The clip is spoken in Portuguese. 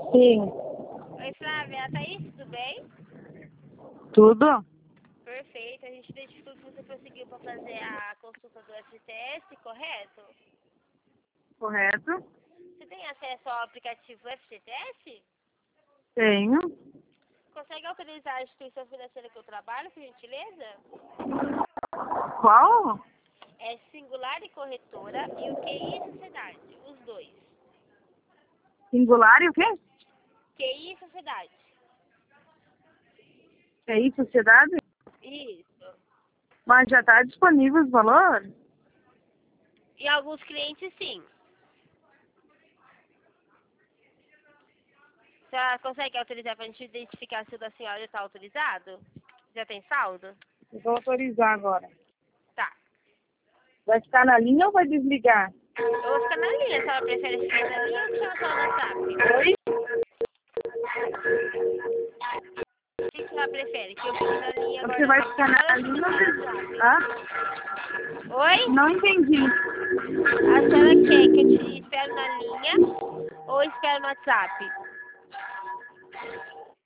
Sim. Oi, Flávia, Thaís, tudo bem? Tudo? Perfeito, a gente identificou que você conseguiu para fazer a consulta do FGTS, correto? Correto? Você tem acesso ao aplicativo FGTS? Tenho. Consegue autorizar a instituição financeira que eu trabalho, por gentileza? Qual? É Singular e Corretora e o QI Sociedade, os dois. Singular e o quê? QI Sociedade. TI Sociedade? Isso. Mas já está disponível os valores? E alguns clientes, sim. Você consegue autorizar para a gente identificar se o da senhora está autorizado? Já tem saldo? Eu vou autorizar agora. Tá. Vai ficar na linha ou vai desligar? Eu vou ficar na linha. A senhora prefere ficar na linha ou deixar só no WhatsApp? Oi? O que a senhora prefere? Que eu fique na linha agora Você vai ficar na linha ou WhatsApp? Hã? Oi? Não entendi. A senhora quer que eu te espere na linha ou espere no WhatsApp?